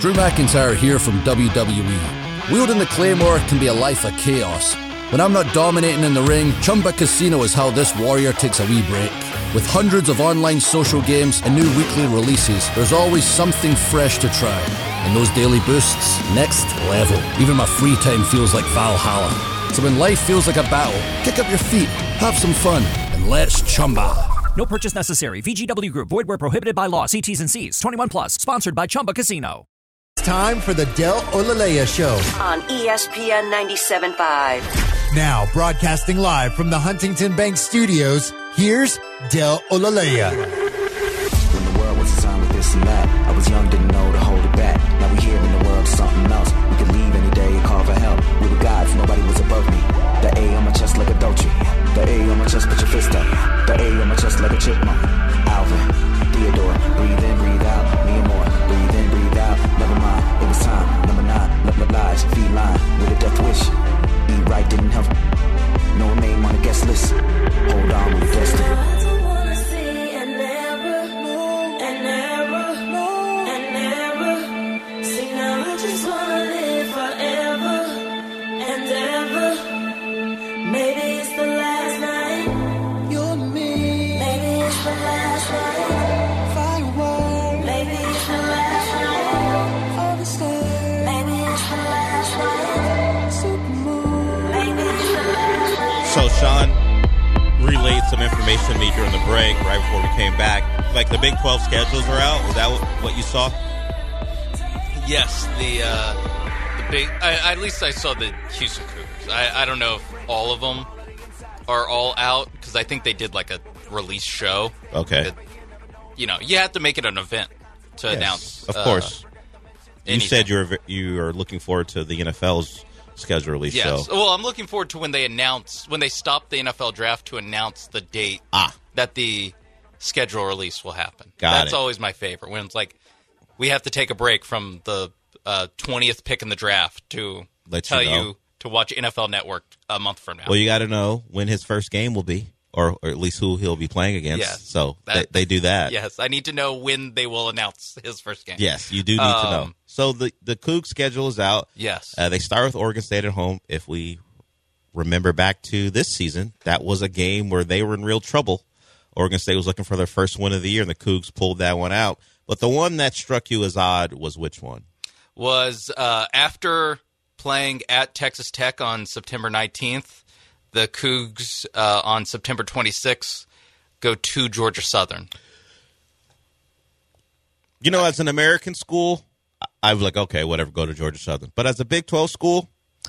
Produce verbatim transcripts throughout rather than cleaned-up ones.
Drew McIntyre here from W W E. Wielding the Claymore can be a life of chaos. When I'm not dominating in the ring, Chumba Casino is how this warrior takes a wee break. With hundreds of online social games and new weekly releases, there's always something fresh to try. And those daily boosts, next level. Even my free time feels like Valhalla. So when life feels like a battle, kick up your feet, have some fun, and let's Chumba. No purchase necessary. V G W Group. Void where prohibited by law. See T's and C's. twenty-one plus. Sponsored by Chumba Casino. It's time for the Del Olaleya Show on E S P N ninety-seven point five. Now broadcasting live from the Huntington Bank Studios, here's Del Olaleya. When the world was designed with this and that, I was young, didn't know to hold it back. Now we here in the world, something else. We could leave any day, call for help. We were gods, nobody was above me. The A on my chest like a Dolce. The A on my chest, put your fist up. The A on my chest like a chipmunk. Alvin, Theodore, breathe in, breathe out. Me and more, breathe in, breathe out. Never mind, it was time. Number nine, let my lies, feline with a death wish. Eat right didn't help. No name on the guest list. Hold on, we're destined. So Sean relayed some information to me during the break, right before we came back. Like the Big twelve schedules are out. Is that what, what you saw? Yes, the uh, the big. I, at least I saw the Houston Cougars. I, I don't know if all of them are all out because I think they did like a release show. Okay. That, you know, you have to make it an event to yes, announce. Of uh, course. You anything. said you're you are looking forward to the N F L's schedule release yes. show. Well, I'm looking forward to when they announce when they stop the N F L draft to announce the date ah. that the schedule release will happen. Got That's it. always my favorite when it's like we have to take a break from the uh, twentieth pick in the draft to Let tell you, you, know. to watch N F L Network a month from now. Well, you got to know when his first game will be, or, or at least who he'll be playing against. Yes, so that, they, they do that. Yes, I need to know when they will announce his first game. Yes, you do need um, to know. So the the Cougs schedule is out. Yes. Uh, they start with Oregon State at home. If we remember back to this season, that was a game where they were in real trouble. Oregon State was looking for their first win of the year, and the Cougs pulled that one out. But the one that struck you as odd was which one? Was uh, after playing at Texas Tech on September nineteenth, the Cougs uh, on September twenty-sixth go to Georgia Southern. You know, as an American school, I was like, okay, whatever, go to Georgia Southern. But as a Big twelve school,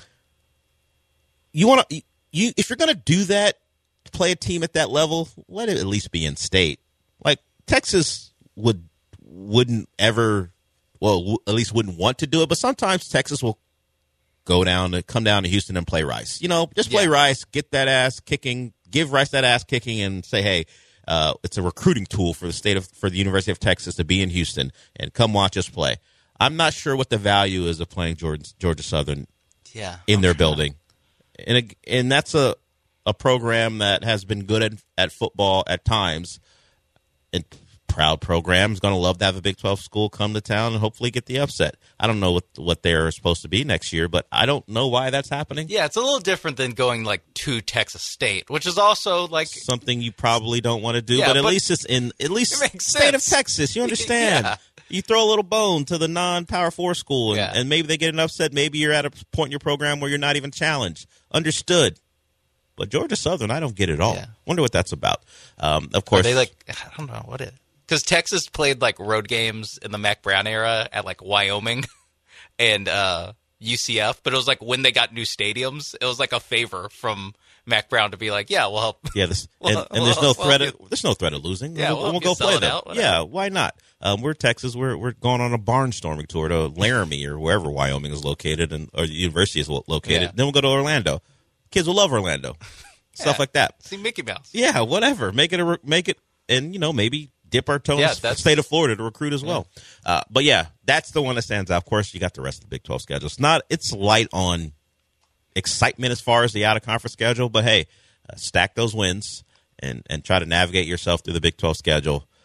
you want to you if you're going to do that, play a team at that level, let it at least be in state. Like Texas would wouldn't ever, well, w- at least wouldn't want to do it. But sometimes Texas will go down to come down to Houston and play Rice. You know, just play Yeah. Rice, get that ass kicking, give Rice that ass kicking, and say, hey. Uh, it's a recruiting tool for the state of for the University of Texas to be in Houston and come watch us play. I'm not sure what the value is of playing Georgia, Georgia Southern Yeah, in I'm their sure. building, and a, and that's a a program that has been good at at football at times, and proud program is going to love to have a Big twelve school come to town and hopefully get the upset. I don't know what what they're supposed to be next year, but I don't know why that's happening. Yeah, it's a little different than going like to Texas State, which is also like Something you probably don't want to do, Yeah, but at but least it's in at least it makes state of sense. Texas. You understand? Yeah. You throw a little bone to the non-Power Four school, and, Yeah. and maybe they get an upset. Maybe you're at a point in your program where you're not even challenged. Understood. But Georgia Southern, I don't get it all. Yeah. Wonder what that's about. Um, of Are course, they like I don't know what it because Texas played like road games in the Mac Brown era at like Wyoming and uh, U C F, but it was like when they got new stadiums, it was like a favor from Mac Brown to be like, yeah, we'll help. yeah, this, Well, and, and there's no well, threat. well, Of, there's no threat of losing. Yeah, we'll, well, we'll if go you sell play it them. out, whatever. Yeah, why not? Um, we're Texas. We're we're going on a barnstorming tour to Laramie or wherever Wyoming is located, and or the university is lo- located. Yeah. Then we'll go to Orlando. Kids will love Orlando. Stuff Yeah. like that. See Mickey Mouse. Yeah, whatever. Make it a re- make it, and you know maybe dip our toes Yeah, in the that's- state of Florida to recruit as well. Uh, but yeah, that's the one that stands out. Of course, you got the rest of the Big twelve schedule. It's not. It's light on excitement as far as the out of conference schedule, but hey, uh, stack those wins and and try to navigate yourself through the Big twelve schedule.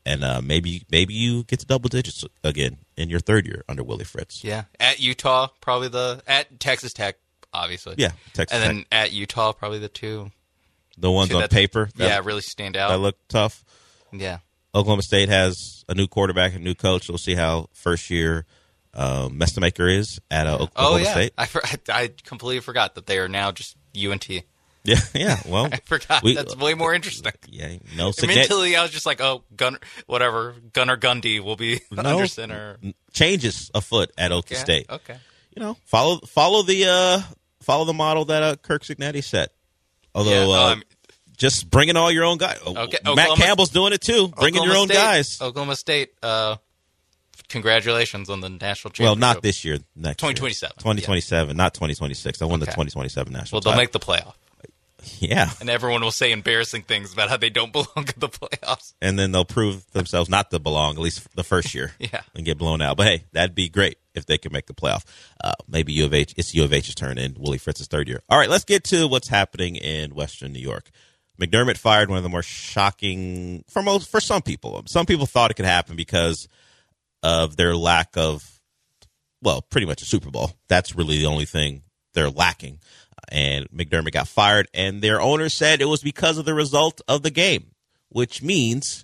And uh, maybe maybe you get to double digits again in your third year under Willie Fritz. Yeah, at Utah, probably the at Texas Tech, obviously. Yeah, Texas and Tech. then at Utah, probably the two. The ones two on that, paper. That, yeah, really stand out. That look tough. Yeah. Oklahoma State has a new quarterback, a new coach. We'll see how first year um, Mestamaker is at uh, Oklahoma oh, yeah. State. I, for, I completely forgot that they are now just U N T. Yeah, yeah. Well, I forgot. We, That's way more interesting. Yeah, no. Mentally, I was just like, oh, Gunner, whatever. Gunnar Gundy will be no, under center. Changes afoot at Oklahoma Okay. State. Okay. You know, follow follow the uh, follow the model that uh, Kirk Cignetti set. Although, Yeah, uh, um, just bringing all your own guys. Okay, Matt Oklahoma- Campbell's doing it too. Bringing your Oklahoma own State, guys. Oklahoma State, uh, congratulations on the national championship. Well, not this year. Next twenty twenty-seven. year. twenty twenty-seven, not twenty twenty-six. I won the Okay. twenty twenty-seven national Well, they'll title. make the playoff. Yeah. And everyone will say embarrassing things about how they don't belong in the playoffs. And then they'll prove themselves not to belong, at least the first year. Yeah. And get blown out. But, hey, that'd be great if they could make the playoff. Uh, maybe U of H. It's U of H's turn in Willie Fritz's third year. All right, let's get to what's happening in Western New York. McDermott fired one of the more shocking for most for some people. Some people thought it could happen because of their lack of, well, pretty much a Super Bowl. That's really the only thing they're lacking. And McDermott got fired, and their owner said it was because of the result of the game, which means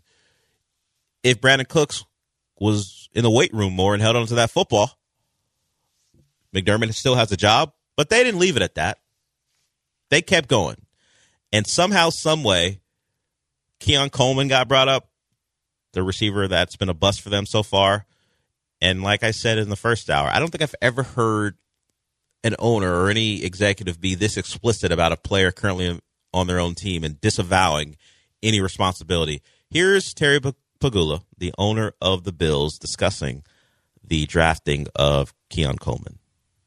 if Brandon Cooks was in the weight room more and held on to that football, McDermott still has a job, but they didn't leave it at that. They kept going. And somehow, some way, Keon Coleman got brought up, the receiver that's been a bust for them so far. And like I said in the first hour, I don't think I've ever heard an owner or any executive be this explicit about a player currently on their own team and disavowing any responsibility. Here's Terry Pagula, the owner of the Bills, discussing the drafting of Keon Coleman.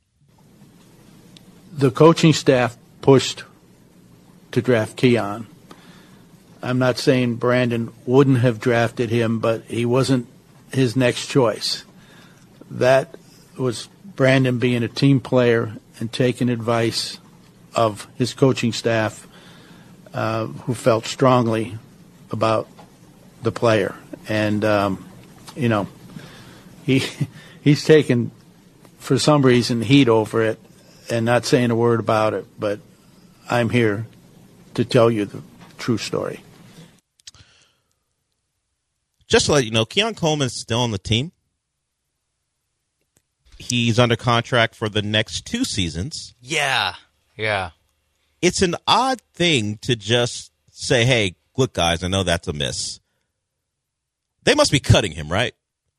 The coaching staff pushed to draft Keon. I'm not saying Brandon wouldn't have drafted him, but he wasn't his next choice. That was Brandon being a team player and taking advice of his coaching staff, uh, who felt strongly about the player. And, um, you know, he he's taken, for some reason, heat over it and not saying a word about it. But I'm here to tell you the true story. Just to let you know, Keon Coleman's still on the team. He's under contract for the next two seasons. Yeah. Yeah. It's an odd thing to just say, hey, look, guys, I know that's a miss. They must be cutting him, right?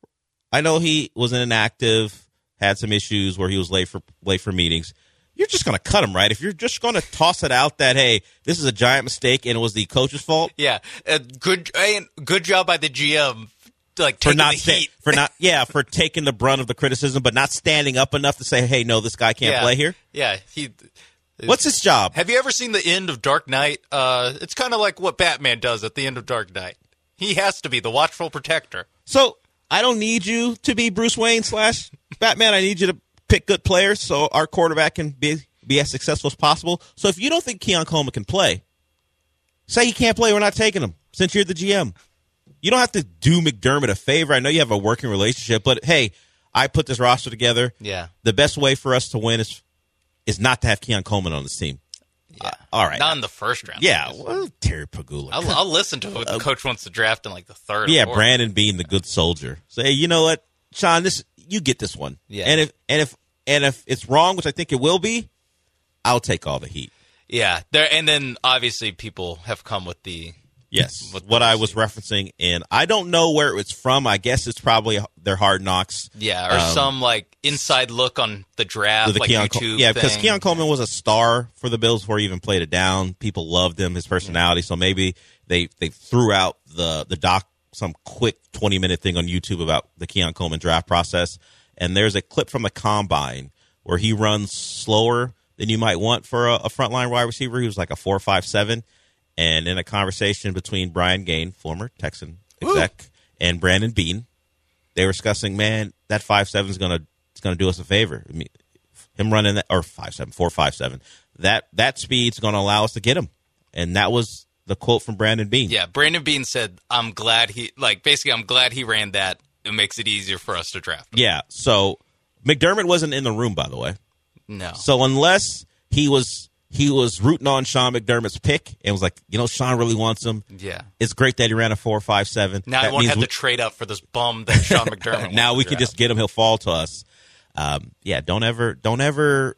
I know he was inactive, had some issues where he was late for late for meetings. You're just going to cut him, right? If you're just going to toss it out that, hey, this is a giant mistake and it was the coach's fault. Yeah. Uh, good and good job by the G M. Like For taking not, the sta- heat. for not, yeah, for taking the brunt of the criticism, but not standing up enough to say, "Hey, no, this guy can't yeah. play here." Yeah. He. What's his job? Have you ever seen the end of Dark Knight? Uh, it's kind of like what Batman does at the end of Dark Knight. He has to be the watchful protector. So I don't need you to be Bruce Wayne slash Batman. I need you to pick good players so our quarterback can be be as successful as possible. So if you don't think Keon Coleman can play, say he can't play. We're not taking him since you're the G M. You don't have to do McDermott a favor. I know you have a working relationship, but hey, I put this roster together. Yeah. The best way for us to win is is not to have Keon Coleman on this team. Yeah. Uh, all right. Not in the first round. Yeah. Well, Terry Pagula. I'll, I'll listen to what the coach wants to draft in like the third. Yeah, or fourth. Brandon being the good soldier. Say, you know what, Sean, this you get this one. Yeah. And if and if and if it's wrong, which I think it will be, I'll take all the heat. Yeah. There and then obviously people have come with the Yes. with What the I was referencing, and I don't know where it's from. I guess it's probably their Hard Knocks. Yeah, or Um, some like inside look on the draft, the like Keon YouTube. Col- yeah, because thing. Keon Coleman was a star for the Bills before he even played it down. People loved him, his personality. So maybe they they threw out the the doc some quick twenty minute thing on YouTube about the Keon Coleman draft process. And there's a clip from the combine where he runs slower than you might want for a, a frontline wide receiver. He was like a four five seven. And in a conversation between Brian Gain, former Texan exec, Woo. and Brandon Beane, they were discussing, man, that five seven is gonna it's gonna do us a favor. I mean, him running that or five seven, four five seven, that that speed's gonna allow us to get him. And that was the quote from Brandon Beane. Yeah, Brandon Beane said, I'm glad he, like, basically, I'm glad he ran that. It makes it easier for us to draft him. Yeah, so McDermott wasn't in the room, by the way. No. So unless he was he was rooting on Sean McDermott's pick and was like, you know, Sean really wants him. Yeah. It's great that he ran a four five seven. Now that I won't have we, to trade up for this bum that Sean McDermott now we can draft. just get him. He'll fall to us. Um, yeah, don't ever, don't ever.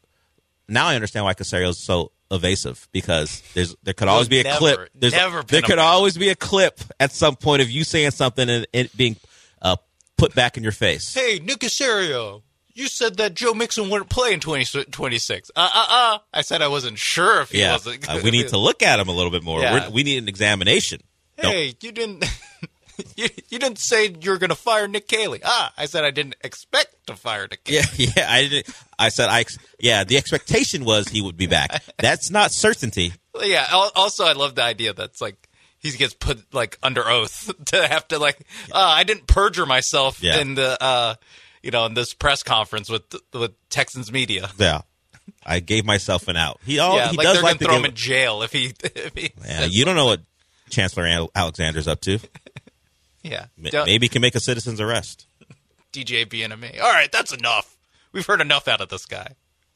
Now I understand why Caserio is so evasive, because there's there could always be a never, clip. There's never there been could a- always be a clip at some point of you saying something and it being uh, put back in your face. Hey, Nick Caserio, you said that Joe Mixon wouldn't play in twenty twenty-six. Uh, uh, uh. I said I wasn't sure if he Yeah, wasn't. uh, we need to look at him a little bit more. Yeah. We're, we need an examination. Don't- Hey, you didn't. You, you didn't say you were going to fire Nick Cayley. Ah, I said I didn't expect to fire Nick Cayley. Yeah, yeah, I didn't. I said I. ex- Yeah, the expectation was he would be back. That's not certainty. Yeah. al- Also, I love the idea that's like he gets put like under oath to have to like. Uh, I didn't perjure myself Yeah. in the uh, you know, in this press conference with with Texans media. Yeah, I gave myself an out. He all yeah, he like does they're like going to to throw give. him in jail if he. If he Yeah, says you don't know what Chancellor Al- Alexander's up to. Yeah. Ma- Don't- Maybe he can make a citizen's arrest. D J B N M A. All right, that's enough. We've heard enough out of this guy.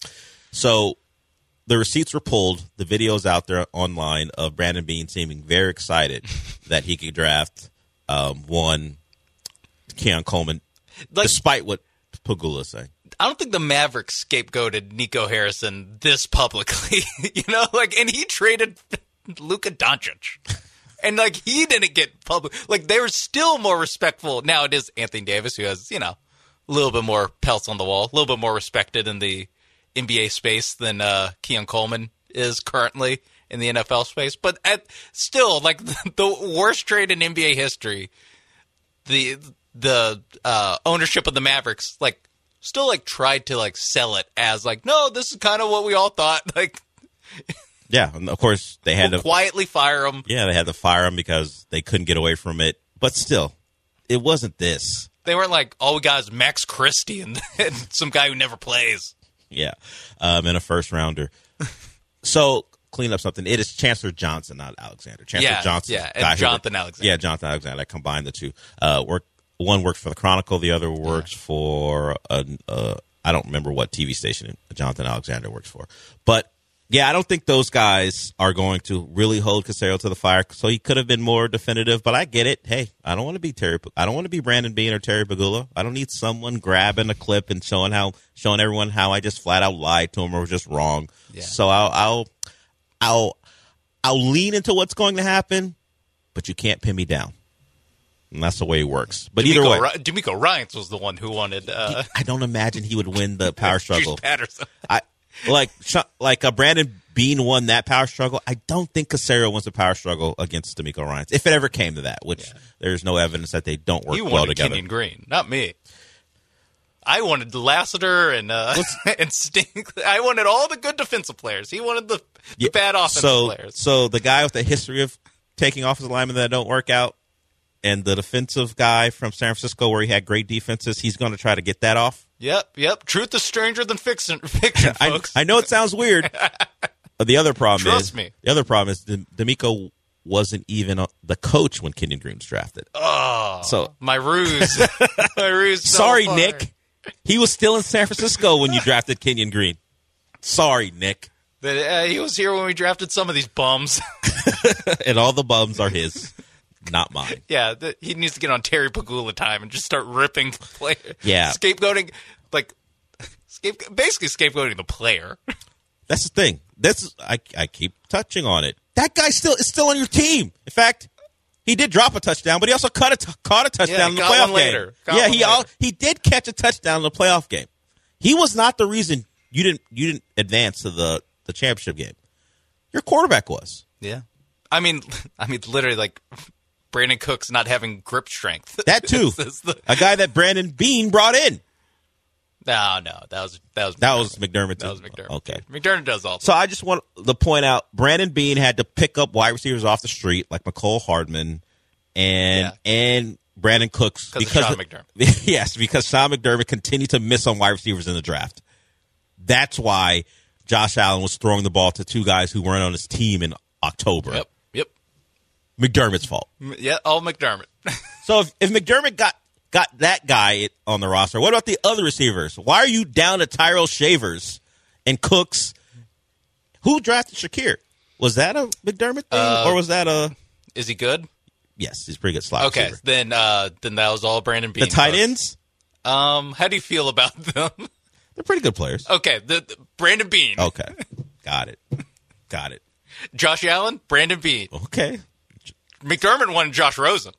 So the receipts were pulled. The video's out there online of Brandon Beane seeming very excited that he could draft um, one Keon Coleman, Like, despite what Pagula's saying. I don't think the Mavericks scapegoated Nico Harrison this publicly. You know, like, and he traded Luka Doncic. And, like, he didn't get public. Like, they were still more respectful. Now it is Anthony Davis, who has, you know, a little bit more pelts on the wall, a little bit more respected in the N B A space than uh, Keon Coleman is currently in the N F L space. But at, still, like, the, the worst trade in N B A history, the the uh, ownership of the Mavericks, like, still, like, tried to, like, sell it as, like, no, this is kind of what we all thought. Like, Yeah, and of course they had we'll to quietly fire him. Yeah, they had to fire him because they couldn't get away from it. But still, it wasn't this. They weren't like, all we got is Max Christie and, and some guy who never plays. Yeah, um, and a first rounder. So clean up something. It is Chancellor Johnson, not Alexander. Chancellor Yeah, Johnson, yeah, and guy who Jonathan worked- Alexander. Yeah, Jonathan Alexander. I combined the two. Uh, work one works for the Chronicle, the other works for a, uh, I don't remember what T V station Jonathan Alexander works for, but. Yeah, I don't think those guys are going to really hold Caserio to the fire. So he could have been more definitive, but I get it. Hey, I don't want to be Terry. I don't want to be Brandon Beane or Terry Pagula. I don't need someone grabbing a clip and showing how, showing everyone how I just flat out lied to him or was just wrong. Yeah. So I'll, I'll, I'll, I'll lean into what's going to happen, but you can't pin me down. And that's the way it works. But either D'Amico way, Ry- D'Amico Ryans was the one who wanted uh, I don't imagine he would win the power struggle. Juice Patterson. I like like a Brandon Beane won that power struggle. I don't think Caserio wins the power struggle against D'Amico Ryans, if it ever came to that. Which yeah. there's no evidence that they don't work You well wanted together. Kenyon Green, not me. I wanted Lassiter and uh, and Sting. I wanted all the good defensive players. He wanted the, the Yeah, bad offensive so, players. So the guy with the history of taking offensive linemen that don't work out, and the defensive guy from San Francisco where he had great defenses, he's going to try to get that off. Yep, yep. Truth is stranger than fiction, fiction I, folks. I know it sounds weird. But the other problem Trust is me. the other problem is D- D'Amico wasn't even uh, the coach when Kenyon Green was drafted. Oh, So my ruse. my ruse. fell sorry, apart. Nick. He was still in San Francisco when you drafted Kenyon Green. Sorry, Nick. That, uh, he was here when we drafted some of these bums. And all the bums are his, not mine. Yeah, the, he needs to get on Terry Pagula time and just start ripping players. Yeah. Scapegoating, like, scape, basically scapegoating the player. That's the thing. This is, I, I keep touching on it. That guy still is still on your team. In fact, he did drop a touchdown, but he also caught a, t- caught a touchdown Yeah, in the got playoff one game. later. Got yeah, one he all, later. he did catch a touchdown in the playoff game. He was not the reason you didn't you didn't advance to the, the championship game. Your quarterback was. Yeah. I mean, I mean, literally, like, Brandon Cooks not having grip strength. That too. This is the- A guy that Brandon Beane brought in. no, no, that was that was That McDermott. was McDermott. Too. That was McDermott. Okay. McDermott does all. So I just want to point out Brandon Beane had to pick up wide receivers off the street like McCole Hardman and Yeah. and Brandon Cooks because of Sean McDermott. Yes, because Sean McDermott continued to miss on wide receivers in the draft. That's why Josh Allen was throwing the ball to two guys who weren't on his team in October. Yep. Yep. McDermott's fault. Yeah, all McDermott. So if, if McDermott got got that guy on the roster, what about the other receivers? Why are you down to Tyrell Shavers and Cooks? Who drafted Shakir? Was that a McDermott thing, Uh, or was that a? Is he good? Yes, he's a pretty good slot Okay, receiver. then uh, then that was all Brandon Beane. The tight folks. ends, Um, how do you feel about them? they're pretty good players. Okay, the, the Brandon Beane. Okay, got it, got it. Josh Allen, Brandon Beane. Okay, McDermott wanted Josh Rosen.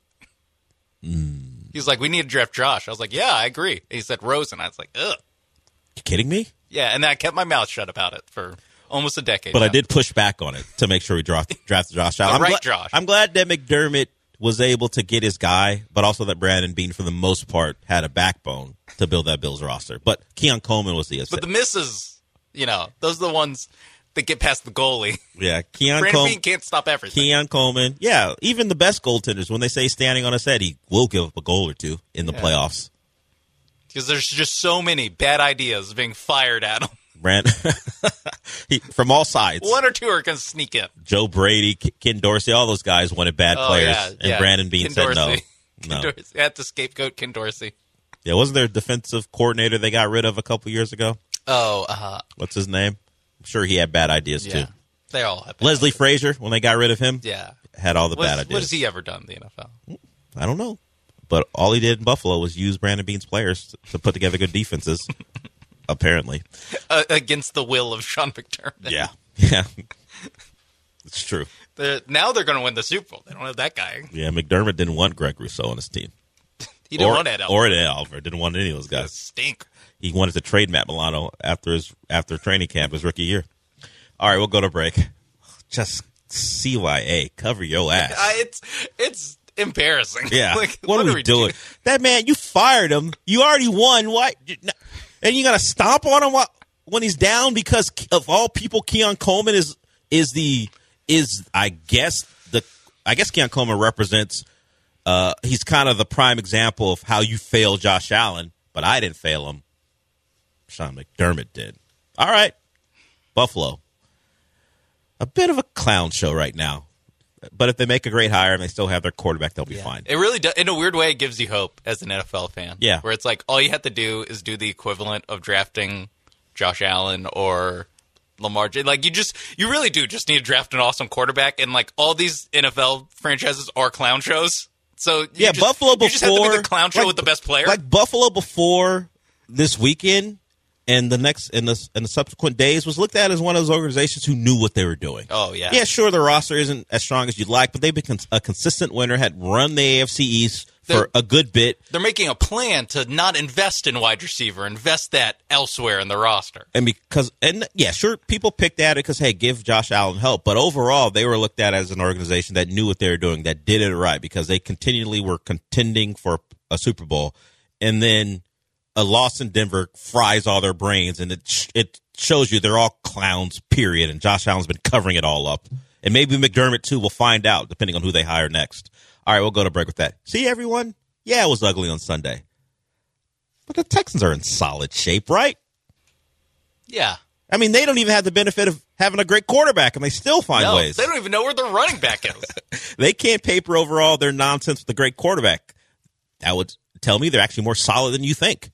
mm. He's like, we need to draft Josh. I was like, yeah, I agree. He said Rosen. I was like, ugh. You kidding me? Yeah, and then I kept my mouth shut about it for almost a decade. But now. I did push back on it to make sure we draft, drafted Josh Allen. The I'm right gla- Josh. I'm glad that McDermott was able to get his guy, but also that Brandon Beane, for the most part, had a backbone to build that Bills roster. But Keon Coleman was the But the misses, you know, those are the ones that get past the goalie. yeah, Keon Brandon Coleman. Beane can't stop everything. Keon Coleman, yeah, even the best goaltenders, when they say standing on his head, he will give up a goal or two in the Yeah. playoffs. Because there's just so many bad ideas being fired at him. Brand, he, from all sides. One or two are going to sneak in. Joe Brady, K- Ken Dorsey, all those guys wanted bad Oh, players, yeah, and yeah. Brandon Beane Ken said no. Dorsey. No. Ken Dorsey. Had to scapegoat Ken Dorsey. Yeah, wasn't there a defensive coordinator they got rid of a couple years ago? Oh, uh, What's his name? I'm sure he had bad ideas yeah. too. They all have bad Leslie ideas. Frazier, when they got rid of him, Yeah. had all the What, bad is, ideas. what has he ever done in the N F L? I don't know. But all he did in Buffalo was use Brandon Beane's players to, to put together good defenses, apparently. Uh, against the will of Sean McDermott. Yeah. Yeah. It's true. They're, now they're going to win the Super Bowl. They don't have that guy. Yeah, McDermott didn't want Greg Rousseau on his team. He didn't or, want Ed Elver. Or Ed Alver. Didn't want any of those guys. Stink. He wanted to trade Matt Milano after his after training camp, his rookie year. All right, we'll go to break. Just C Y A, cover your ass. I, it's it's embarrassing. Yeah. Like, what, what are are we we doing? doing? That man, you fired him. You already won. Why? And you got to stomp on him while, when he's down because of all people, Keon Coleman is is the is I guess the I guess Keon Coleman represents. Uh, he's kind of the prime example of how you fail Josh Allen, but I didn't fail him. Sean McDermott did. All right, Buffalo. A bit of a clown show right now. But if they make a great hire and they still have their quarterback, they'll be fine. It really does. In a weird way, it gives you hope as an N F L fan. Yeah. Where it's like all you have to do is do the equivalent of drafting Josh Allen or Lamar. J- Like you just, you really do just need to draft an awesome quarterback. And like all these N F L franchises are clown shows. So you Yeah, just, Buffalo you just have to before be the clown show like- with the best player. Like Buffalo before this weekend and the next and the and the subsequent days was looked at as one of those organizations who knew what they were doing. Oh, yeah. Yeah, sure, the roster isn't as strong as you'd like, but they've been cons- a consistent winner, had run the A F C East for They're- a good bit. They're making a plan to not invest in wide receiver, invest that elsewhere in the roster. And because, and yeah, sure, people picked at it because, hey, give Josh Allen help. But overall, they were looked at as an organization that knew what they were doing, that did it right, because they continually were contending for a Super Bowl. And then a loss in Denver fries all their brains, and it sh- it shows you they're all clowns, period. And Josh Allen's been covering it all up. And maybe McDermott, too, will find out, depending on who they hire next. All right, we'll go to break with that. See, everyone? Yeah, it was ugly on Sunday. But the Texans are in solid shape, right? Yeah. I mean, they don't even have the benefit of having a great quarterback, and they still find No, ways. they don't even know where their running back is. They can't paper over all their nonsense with a great quarterback. That would tell me they're actually more solid than you think.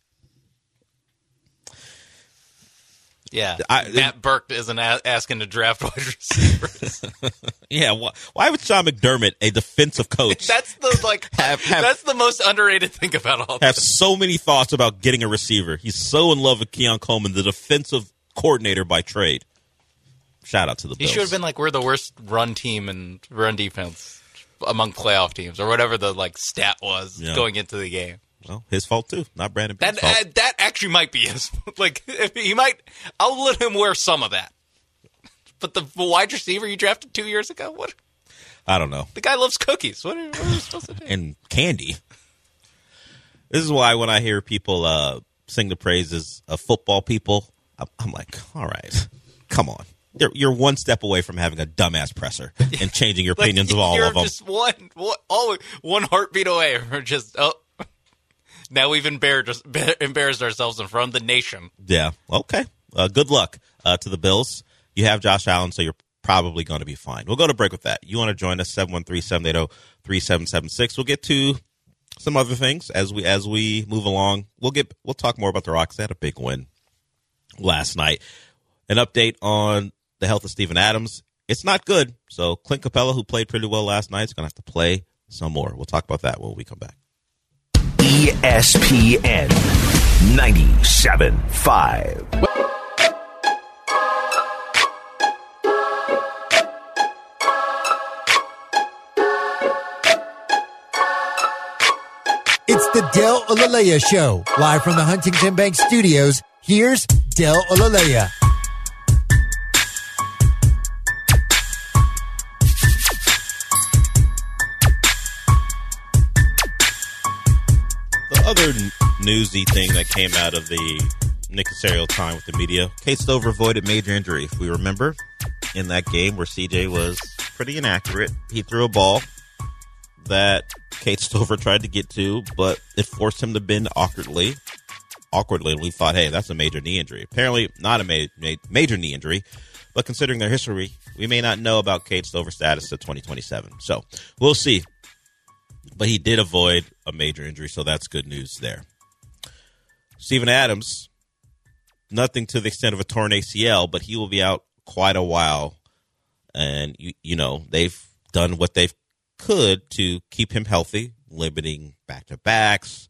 Yeah. I- Matt Burke isn't a- asking to draft wide receivers. Yeah, wh- why would Sean McDermott, a defensive coach, That's the like. Have- have- that's the most underrated thing about all have this. so many thoughts about getting a receiver? He's so in love with Keon Coleman, the defensive coordinator by trade. Shout out to the He Bills. should have been like, we're the worst run team and run defense among playoff teams, or whatever the like stat was Yeah. going into the game. Well, his fault too, not Brandon Beane's That fault. uh, that actually might be his. Like, if he might, I'll let him wear some of that. But the wide receiver you drafted two years ago, what? I don't know. The guy loves cookies. What are, what are we supposed to do? And candy. This is why when I hear people uh, sing the praises of football people, I'm, I'm like, all right, come on. You're, you're one step away from having a dumbass presser and changing your Like, opinions of all you're of them. just one, one, all, one heartbeat away from just, oh, now we've embarrassed, embarrassed ourselves in front of the nation. Yeah. Okay. Uh, good luck uh, to the Bills. You have Josh Allen, so you're probably going to be fine. We'll go to break with that. You want to join us, seven one three, seven eight zero, three seven seven six. We'll get to some other things as we as we move along. We'll get we'll talk more about the Rockets. They had a big win last night. An update on the health of Steven Adams. It's not good. So Clint Capella, who played pretty well last night, is going to have to play some more. We'll talk about that when we come back. E S P N ninety-seven point five. It's the Del Olalea Show, live from the Huntington Bank Studios. Here's Del Olalea. The other newsy thing that came out of the Nick Caserio time with the media, Kate Stover avoided major injury. If we remember, in that game where C J was pretty inaccurate, he threw a ball that Kate Stover tried to get to, but it forced him to bend awkwardly. Awkwardly, we thought, hey, that's a major knee injury. Apparently, not a ma- ma- major knee injury, but considering their history, we may not know about Kate Stover's status to twenty twenty-seven. So we'll see. But he did avoid a major injury, so that's good news there. Steven Adams, nothing to the extent of a torn A C L, but he will be out quite a while. And, you, you know, they've done what they've could to keep him healthy, limiting back-to-backs,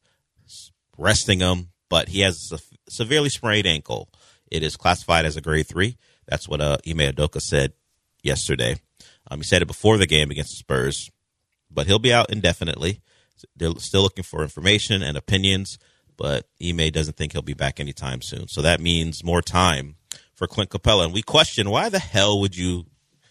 resting him, but he has a severely sprained ankle. It is classified as a grade three. That's what uh, Ime Udoka said yesterday. Um, he said it before the game against the Spurs, but he'll be out indefinitely. They're still looking for information and opinions, but Ime doesn't think he'll be back anytime soon. So that means more time for Clint Capella. And we question, why the hell would you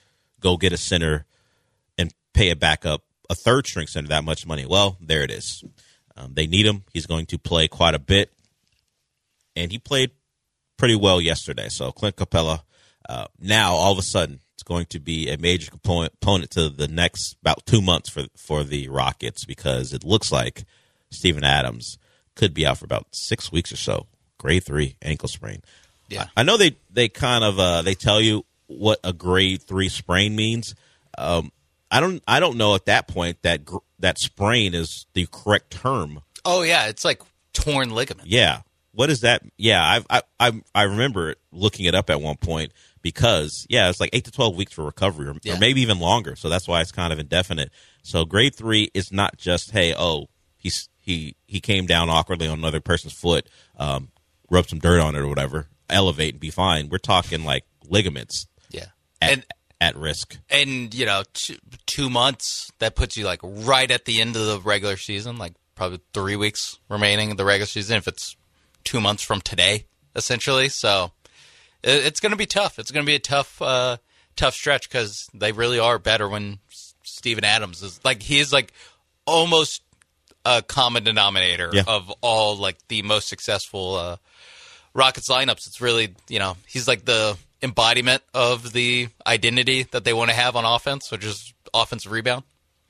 go get a center and pay a backup, a third-string center, that much money? Well, there it is. Um, they need him. He's going to play quite a bit, and he played pretty well yesterday. So Clint Capella, uh, now all of a sudden, it's going to be a major component, component to the next about two months for for the Rockets, because it looks like Steven Adams could be out for about six weeks or so. Grade three ankle sprain. Yeah, I, I know they they kind of uh, they tell you what a grade three sprain means. Um, I don't I don't know at that point that gr- that sprain is the correct term. Oh yeah, it's like torn ligament. Yeah, what is that? Yeah, I've, I I I remember looking it up at one point, because yeah, it's like eight to twelve weeks for recovery, or, yeah. or maybe even longer. So that's why it's kind of indefinite. So grade three is not just, hey, oh, he's he he came down awkwardly on another person's foot, um, rub some dirt on it or whatever, elevate and be fine. We're talking like ligaments. Yeah, at, and at risk. And you know, two, two months that puts you like right at the end of the regular season, like probably three weeks remaining in the regular season. If it's two months from today, essentially, so. It's going to be tough. It's going to be a tough, uh, tough stretch, because they really are better when Steven Adams is like he is like almost a common denominator yeah. of all like the most successful uh, Rockets lineups. It's really, you know, he's like the embodiment of the identity that they want to have on offense, which is offensive rebound.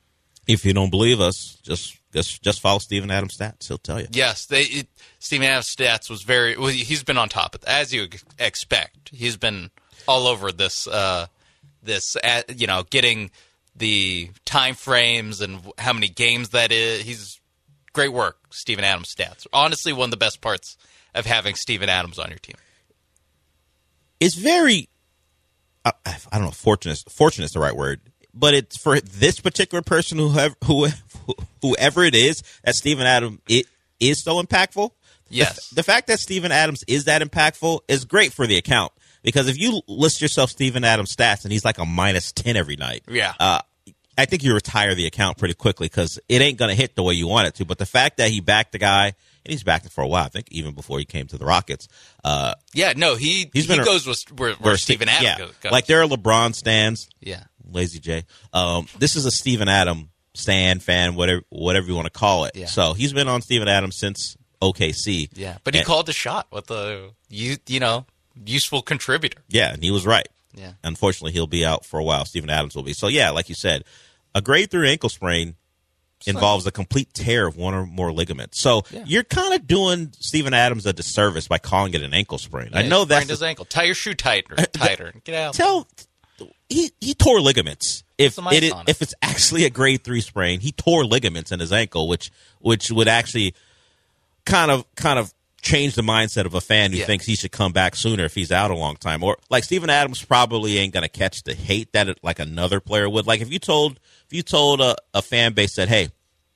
If you don't believe us, just just just follow Steven Adams' stats. He'll tell you. Yes, they. It, Steven Adams' stats was very. Well, he's been on top of it, as you expect. He's been all over this. Uh, this, uh, you know, getting the time frames and how many games that is. He's great work. Steven Adams' stats. Honestly, one of the best parts of having Steven Adams on your team. It's very. I, I don't know. Fortunate. Fortunate is the right word. But it's for this particular person, whoever, whoever it is, that Steven Adams it is so impactful. Yes. The, the fact that Steven Adams is that impactful is great for the account, because if you list yourself Steven Adams stats and he's like a minus ten every night, yeah, uh, I think you retire the account pretty quickly, because it ain't going to hit the way you want it to. But the fact that he backed the guy, and he's backed it for a while, I think even before he came to the Rockets. Uh, yeah, no, he he's he been goes with where, where Steven Adams yeah, goes. Like there are LeBron stands. Yeah. Lazy J. Um, this is a Steven Adams stan, fan, whatever whatever you want to call it. Yeah. So he's been on Steven Adams since O K C. Yeah, but he and, called the shot with a you you know useful contributor. Yeah, and he was right. Yeah. Unfortunately, he'll be out for a while. Steven Adams will be. So yeah, like you said, a grade three ankle sprain so, involves a complete tear of one or more ligaments. So yeah. you're kind of doing Steven Adams a disservice by calling it an ankle sprain. Yeah, I know that's his ankle. Tie your shoe tighter. Tighter. Get out. Tell. he he tore ligaments. If Some ice it, on it. if it's actually a grade three sprain, he tore ligaments in his ankle, which which would actually kind of kind of change the mindset of a fan who Yeah. thinks he should come back sooner if he's out a long time. Or like Steven Adams probably ain't gonna catch the hate that it, like another player would. Like if you told if you told a, a fan base that, hey,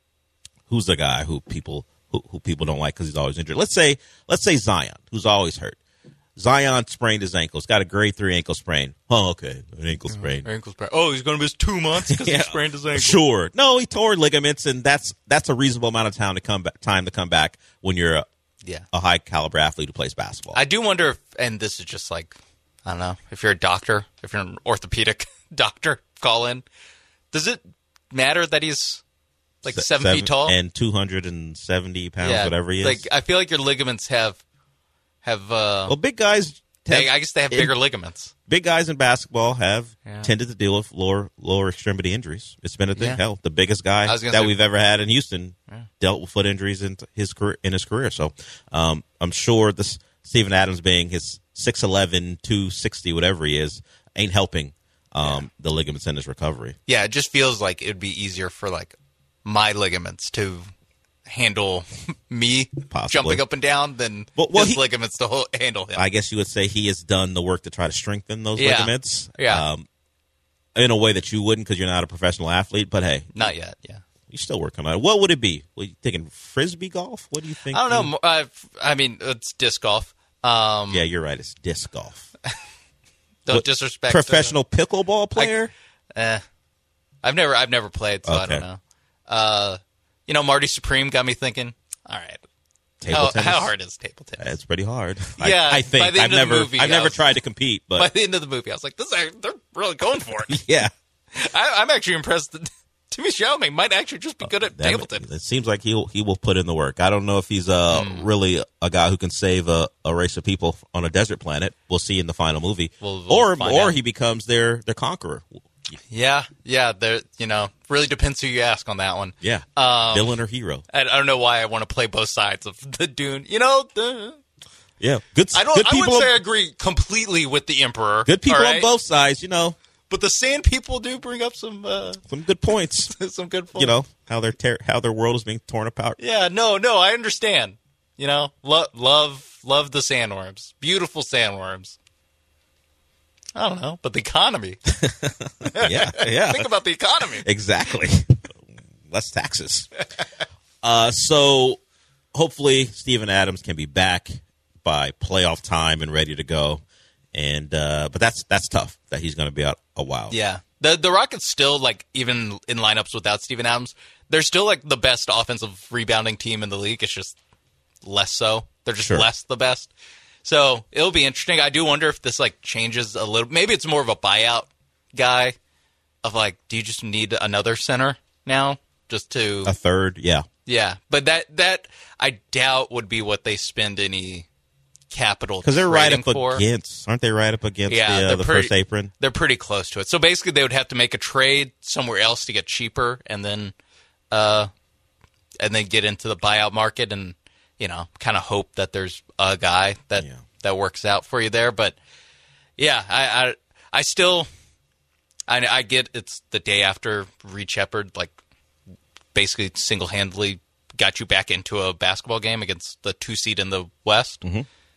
who's the guy who people who, who people don't like because he's always injured? Let's say let's say Zion, who's always hurt. Zion sprained his ankle. He's got a grade three ankle sprain. Oh, okay, an ankle sprain. Ankle sprain. Oh, he's going to miss two months because Yeah, he sprained his ankle. Sure. No, he tore ligaments, and that's that's a reasonable amount of time to come back. Time to come back when you're a, Yeah. a high caliber athlete who plays basketball. I do wonder if, and this is just like, I don't know, if you're a doctor, if you're an orthopedic doctor, call in. Does it matter that he's like Se- seven, feet tall? and two hundred seventy pounds, whatever he is. Like, I feel like your ligaments have, have, uh, well, big guys. they, have- I guess they have in- bigger ligaments. Big guys in basketball have Yeah. tended to deal with lower lower extremity injuries. It's been a thing. Yeah. Hell, the biggest guy I was that gonna say- we've ever had in Houston Yeah. dealt with foot injuries in his career. In his career, so um, I'm sure this Steven Adams being his six eleven, two sixty, whatever he is, ain't helping um, the ligaments in his recovery. Yeah, it just feels like it would be easier for like my ligaments to handle me Possibly. jumping up and down than Well- well, his he- ligaments to ho- handle him. I guess you would say he has done the work to try to strengthen those Yeah. ligaments. Yeah. Um, in a way that you wouldn't because you're not a professional athlete. But hey, Not yet, yeah. you're still working on it. What would it be? Were you thinking frisbee golf? What do you think? I don't you- know. Uh, I mean, it's disc golf. Um, Yeah, you're right. It's disc golf. Don't What, disrespect professional pickleball player. Eh, I've never, I've never played, so I Okay. don't know. Uh, you know, Marty Supreme got me thinking. All right, Table how, tennis? how hard is table tennis? It's pretty hard. Yeah, I, I think by the I've end of the never, movie, I've I never was- tried to compete, By but the end of the movie, I was like, "This, is, they're really going for it." yeah, I, I'm actually impressed that Timmy Chalamet might actually just be good at that- table tennis. it seems like he he will put in the work. I don't know if he's uh, Hmm. really a guy who can save a, a race of people on a desert planet. We'll see in the final movie, We'll- we'll or find or out. he becomes their their conqueror. Yeah, yeah. There, you know, really depends who you ask on that one. Yeah, Um, villain or hero. I, I don't know why I want to play both sides of the Dune. You know, the, Yeah, good. I don't. Good I people. wouldn't on, say I agree completely with the Emperor. good people all on right? both sides. You know, But the Sand people do bring up some uh, some good points. some good points. You know how their ter- how their world is being torn apart. Yeah. No. No. I understand. You know, lo- love love the sandworms. Beautiful sandworms. I don't know, but the economy. Yeah, yeah. Think about the economy. Exactly. Less taxes. Uh, so hopefully Steven Adams can be back by playoff time and ready to go. And uh, but that's that's tough that he's going to be out a while. Yeah. The the Rockets still, like, even in lineups without Steven Adams, they're still, like, the best offensive rebounding team in the league. It's just less so. They're just Sure. less the best. So it'll be interesting. I do wonder if this, like, changes a little. Maybe it's more of a buyout guy of, like, do you just need another center now just to... A third, yeah. Yeah. But that, that I doubt would be what they spend any capital Because they're right trading up for. against, aren't they right up against Yeah, the, uh, they're the pretty- first apron? They're pretty close to it. So basically, they would have to make a trade somewhere else to get cheaper, and then, uh, and then get into the buyout market, and you know, kind of hope that there's a guy that Yeah. that works out for you there. But yeah, I I, I still, I, I get it's the day after Reed Shepherd, like basically single handedly got you back into a basketball game against the two seed in the West. Mm-hmm.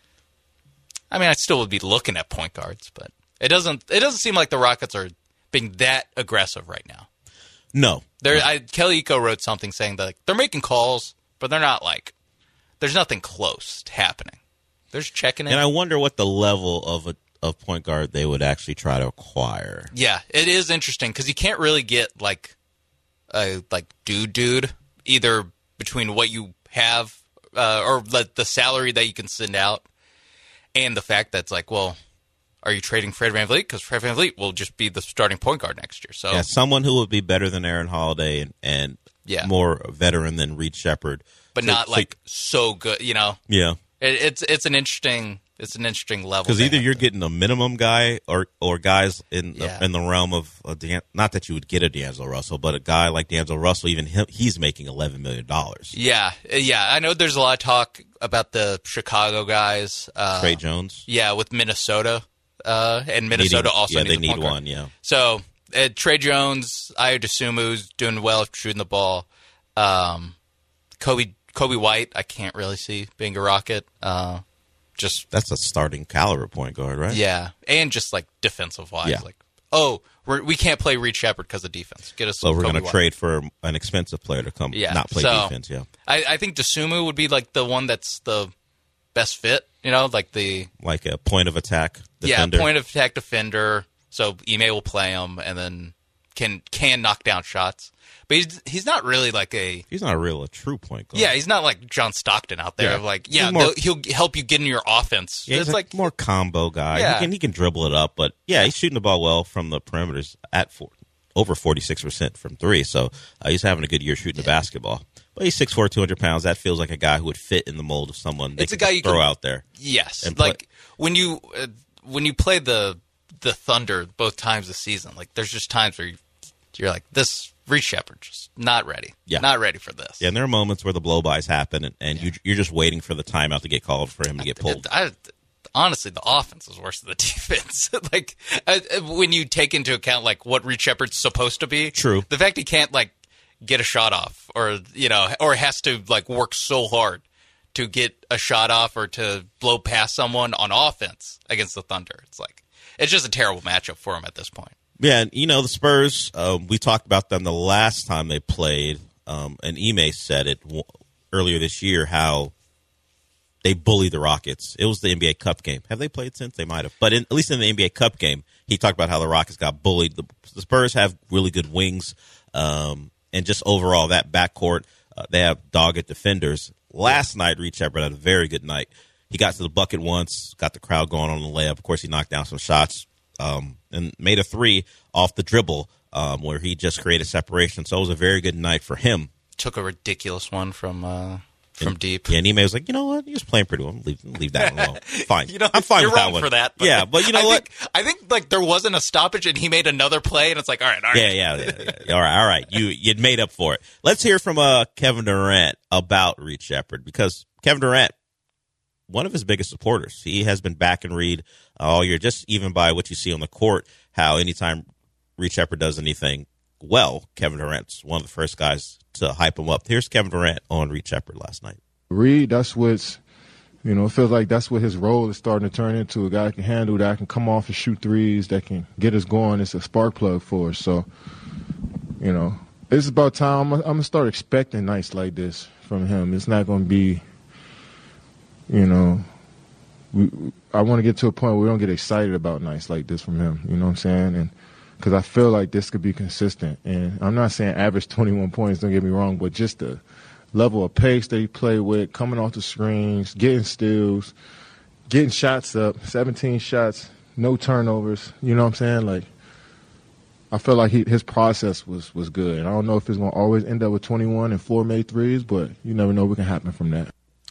I mean, I still would be looking at point guards, but it doesn't. It doesn't seem like the Rockets are being that aggressive right now. No. There, I, Kelly Iko wrote something saying that like, they're making calls, but they're not like. There's nothing close happening. They're just checking in. And I wonder what the level of a of point guard they would actually try to acquire. Yeah, it is interesting because you can't really get like a like dude dude either between what you have uh, or the, the salary that you can send out and the fact that's like, well, are you trading Fred VanVleet? Because Fred VanVleet will just be the starting point guard next year. So Yeah, someone who would be better than Aaron Holiday and, and Yeah. more veteran than Reed Shepherd. but So- not so- like so good, you know. Yeah. It, it's it's an interesting it's an interesting level Because they either have you're to- getting a minimum guy or or guys in Yeah. the, in the realm of a Dan, not that you would get a D'Angelo Russell, but a guy like D'Angelo Russell, even him, he's making eleven million dollars. Yeah, yeah. I know there's a lot of talk about the Chicago guys. Uh, Trey Jones. Yeah, with Minnesota. uh, and Minnesota Needing, also yeah, needs they a need point guard. one. Yeah, So uh, Trey Jones, Ayo Dosunmu's doing well shooting the ball. Um, Kobe Kobe White, I can't really see being a Rocket. Uh, just that's a starting caliber point guard, right? yeah, and just like defensive wise, Yeah. like oh, we're, we can't play Reed Shepherd because of defense. Get us. So we're Kobe going to White. trade for an expensive player to come, Yeah, not play so- defense. Yeah, I, I think Dosunmu would be like the one that's the best fit. You know, like the like a point of attack defender. yeah point of attack defender. So Ime will play him and then can can knock down shots. But he's he's not really like a He's not a real a true point guard. yeah he's not like John Stockton out there. Yeah. Of like yeah He's more- he'll he'll help you get in your offense. Yeah, it's he's like like more combo guy. Yeah. He can he can dribble it up, but yeah, he's shooting the ball well from the perimeters at four, over forty-six percent from three. So uh, he's having a good year shooting the basketball. But he's six foot four, two hundred pounds. That feels like a guy who would fit in the mold of someone they It's a can guy you throw can- out there. yes, and play- like when you uh, when you play the the Thunder both times this season, like there's just times where you, you're like this Reed Shepherd just not ready, Yeah. not ready for this. Yeah, and there are moments where the blow-bys happen, and, and you, you're just waiting for the timeout to get called for him to get pulled. I, honestly, the offense is worse than the defense. like uh, when you take into account like what Reed Shepherd's supposed to be. True. The fact he can't like get a shot off, or you know, or has to like work so hard to get a shot off or to blow past someone on offense against the Thunder. It's like it's just a terrible matchup for him at this point. Yeah, and you know, the Spurs, um, we talked about them the last time they played, um, and Ime said it w- earlier this year how they bullied the Rockets. It was the N B A Cup game. Have they played since? They might have. But in, at least in the N B A Cup game, he talked about how the Rockets got bullied. The, the Spurs have really good wings, um, and just overall, that backcourt, uh, they have dogged defenders. Last night, Reed Shepherd had a very good night. He got to the bucket once, got the crowd going on the layup. Of course, he knocked down some shots. Um, and made a three off the dribble um, where he just created separation. So it was a very good night for him. Took a ridiculous one from uh, from and, deep. Yeah, and Ime was like, you know what? He was playing pretty well. Leave, leave that one alone. Fine. You know, I'm fine you're with wrong that one. for that. But yeah, but you know I what? Think, I think like there wasn't a stoppage, and he made another play, and it's like, all right, all right. Yeah, yeah, yeah, yeah. All right, all right. You you'd made up for it. Let's hear from uh, Kevin Durant about Reed Shepherd, because Kevin Durant, one of his biggest supporters, he has been backing Reed all year, just even by what you see on the court, how anytime Reed Shepherd does anything well, Kevin Durant's one of the first guys to hype him up. Here's Kevin Durant on Reed Shepherd last night. Reed, that's what's, you know, it feels like that's what his role is starting to turn into, a guy that can handle, that can come off and shoot threes, that can get us going. It's a spark plug for us. So, you know, it's about time. I'm, I'm going to start expecting nights like this from him. It's not going to be, you know, we, I want to get to a point where we don't get excited about nights like this from him. You know what I'm saying? And because I feel like this could be consistent. And I'm not saying average twenty-one points, don't get me wrong, but just the level of pace that he played with, coming off the screens, getting steals, getting shots up, seventeen shots, no turnovers. You know what I'm saying? Like, I feel like he, his process was, was good. And I don't know if it's going to always end up with twenty-one and four made threes, but you never know what can happen from that.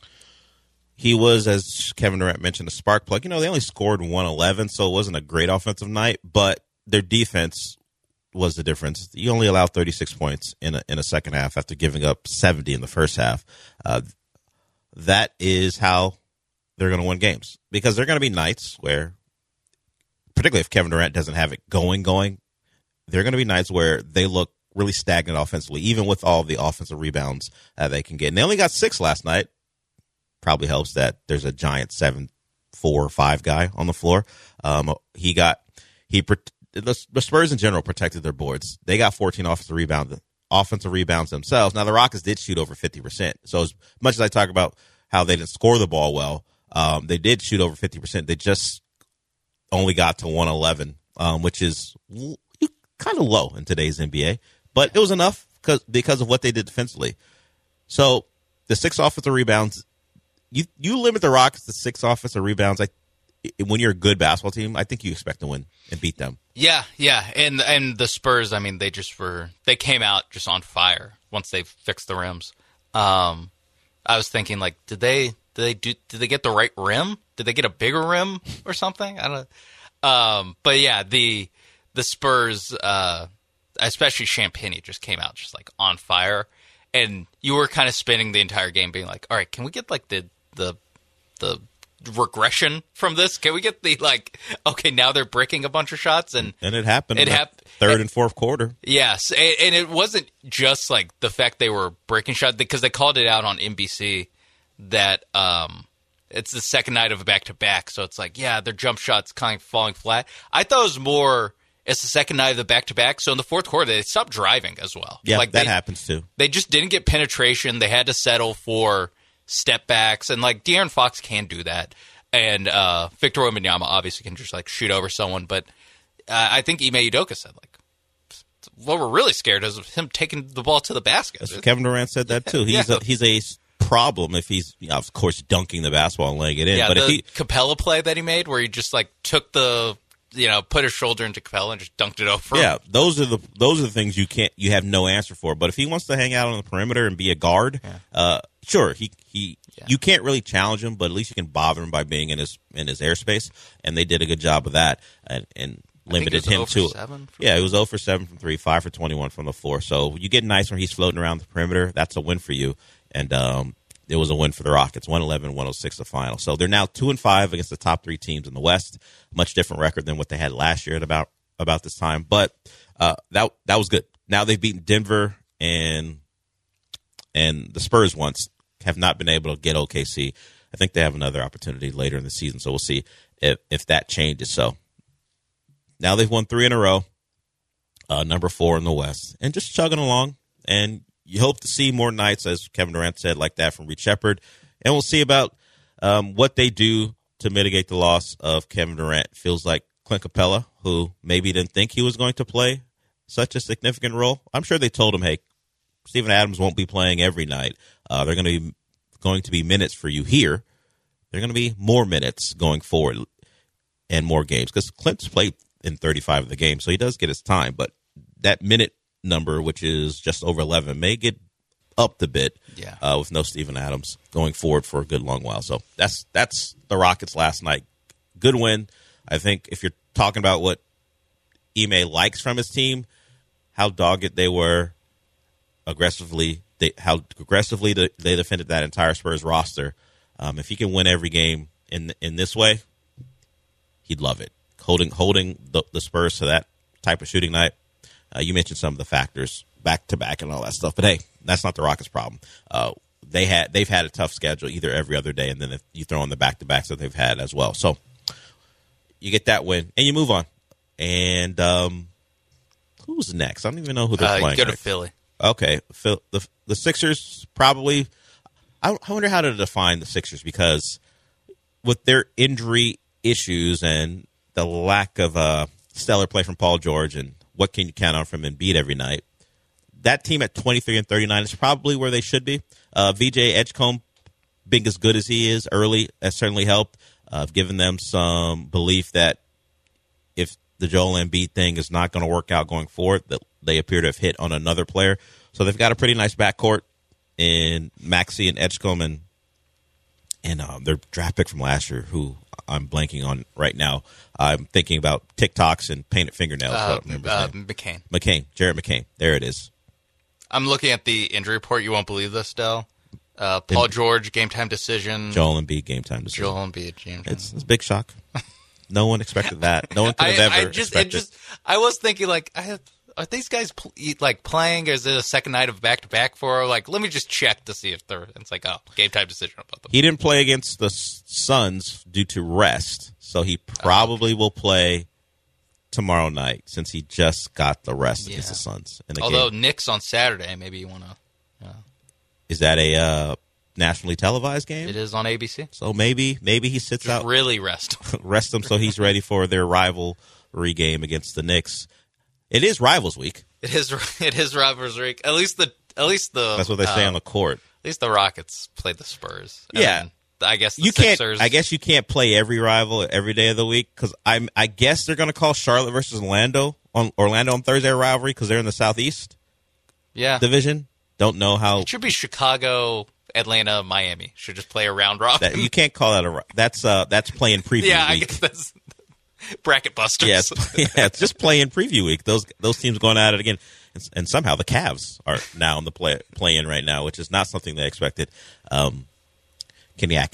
He was, as Kevin Durant mentioned, a spark plug. You know, they only scored one eleven, so it wasn't a great offensive night, but their defense was the difference. You only allowed thirty-six points in a, in a second half after giving up seventy in the first half. Uh, that is how they're going to win games, because there are going to be nights where, particularly if Kevin Durant doesn't have it going, going, there are going to be nights where they look really stagnant offensively, even with all the offensive rebounds uh, they can get. And they only got six last night. Probably helps that there's a giant seven, four, five guy on the floor. Um, he got he the, the Spurs in general protected their boards. They got fourteen offensive rebounds, offensive rebounds themselves. Now the Rockets did shoot over fifty percent. So as much as I talk about how they didn't score the ball well, um, they did shoot over fifty percent. They just only got to one eleven, um, which is kind of low in today's N B A, but it was enough because because of what they did defensively. So the six offensive rebounds. You you limit the Rockets to six offensive rebounds. I, when you're a good basketball team, I think you expect to win and beat them. Yeah, yeah, and and the Spurs, I mean, they just were they came out just on fire once they fixed the rims. Um, I was thinking, like, did they did they do did they get the right rim? Did they get a bigger rim or something? I don't. Um, but yeah, the the Spurs, uh, especially Champagnie, just came out just like on fire, and you were kind of spinning the entire game, being like, all right, can we get like the the the regression from this? Can we get the, like, okay, now they're breaking a bunch of shots? And, and it happened it in hap- the third and fourth quarter. Yes, and, and it wasn't just, like, the fact they were breaking shots, because they called it out on N B C that um, it's the second night of a back-to-back, so it's like, yeah, their jump shots kind of falling flat. I thought it was more, it's the second night of the back-to-back, so in the fourth quarter, they stopped driving as well. Yeah, like that they, happens too. They just didn't get penetration. They had to settle for step backs, and like De'Aaron Fox can do that, and uh, Victor Wembanyama obviously can just like shoot over someone. But uh, I think Ime Udoka said like, what we're really scared is of him taking the ball to the basket. Kevin Durant said that too. He's yeah. a, he's a problem if he's, you know, of course, dunking the basketball and laying it in. Yeah, but the if he Capella play that he made, where he just like took the, you know, put his shoulder into Capella and just dunked it over. Yeah, those are the those are the things you can't you have no answer for. But if he wants to hang out on the perimeter and be a guard, yeah. uh, sure, he he yeah. you can't really challenge him, but at least you can bother him by being in his in his airspace. And they did a good job of that and, and limited him to it. Yeah, it was zero for seven from three, five for twenty-one from the floor. So you get nice when he's floating around the perimeter. That's a win for you. And um, it was a win for the Rockets, one eleven one oh six the final. So they're now two and five against the top three teams in the West. Much different record than what they had last year at about about this time. But uh, that that was good. Now they've beaten Denver and and the Spurs once, have not been able to get O K C. I think they have another opportunity later in the season, so we'll see if, if that changes. So now they've won three in a row, uh, number four in the West, and just chugging along. And you hope to see more nights, as Kevin Durant said, like that from Reed Sheppard. And we'll see about um, what they do to mitigate the loss of Kevin Durant. Feels like Clint Capella, who maybe didn't think he was going to play such a significant role. I'm sure they told him, hey, Steven Adams won't be playing every night. Uh, they're going to be going to be minutes for you here. They're going to be more minutes going forward and more games, because Clint's played in thirty-five of the games, so he does get his time. But that minute number, which is just over eleven, may get upped a bit yeah. uh, with no Steven Adams going forward for a good long while. So that's that's the Rockets last night. Good win. I think if you're talking about what Ime likes from his team, how dogged they were, aggressively, they, how aggressively they defended that entire Spurs roster. Um, if he can win every game in in this way, he'd love it. Holding holding the, the Spurs to that type of shooting night. Uh, you mentioned some of the factors, back to back and all that stuff, but hey, that's not the Rockets' problem. Uh, they had they've had a tough schedule either every other day, and then if you throw in the back to backs that they've had as well. So you get that win and you move on. And um, who's next? I don't even know who they're uh, playing. You go next. to Philly. Okay, Phil, the the Sixers probably. I, I wonder how to define the Sixers, because with their injury issues and the lack of uh, stellar play from Paul George and what can you count on from Embiid every night, that team at twenty-three and thirty-nine is probably where they should be. Uh, V J Edgecombe, being as good as he is early, has certainly helped. Uh, I've given them some belief that if the Joel Embiid thing is not going to work out going forward, that they appear to have hit on another player. So they've got a pretty nice backcourt in Maxey and Edgecombe, and and um, their draft pick from last year, who I'm blanking on right now. I'm thinking about TikToks and painted fingernails. Uh, I uh, McCain. McCain. Jared McCain. There it is. I'm looking at the injury report. You won't believe this, Del. Uh, Paul George, game time decision. Joel Embiid, game time decision. Joel Embiid, game time. It's, it's a big shock. No one expected that. No one could have I, ever I just, expected. it just, I was thinking, like, I have, are these guys pl- like playing? Is it a second night of back to back for? Like, let me just check to see if they're. It's like, oh, game time decision about them. He didn't play against the Suns due to rest, so he probably will play tomorrow night since he just got the rest Yeah. against the Suns. In the Although game. Knicks on Saturday, maybe you want to. Uh, Is that a uh, nationally televised game? it is on A B C. So maybe maybe he sits Just out, really rest. rest him, so he's ready for their rivalry game against the Knicks. It is Rivals Week. It is. It is Robert's week. At least the. At least the. That's what they say uh, on the court. At least the Rockets played the Spurs. And Yeah. then I guess the You can't. Sixers. I guess you can't play every rival every day of the week, because I'm. I guess they're going to call Charlotte versus Orlando on Orlando on Thursday a rivalry because they're in the Southeast Yeah. division. Don't know how It should be Chicago, Atlanta, Miami. Should just play a round robin. that, you can't call that a. ri- That's uh that's playing preview yeah, I week. guess that's bracket busters. Yeah, it's, yeah, it's just playing preview week. Those those teams going at it again, and, and somehow the Cavs are now in the play play in right now, which is not something they expected. Um, Kenny Atkinson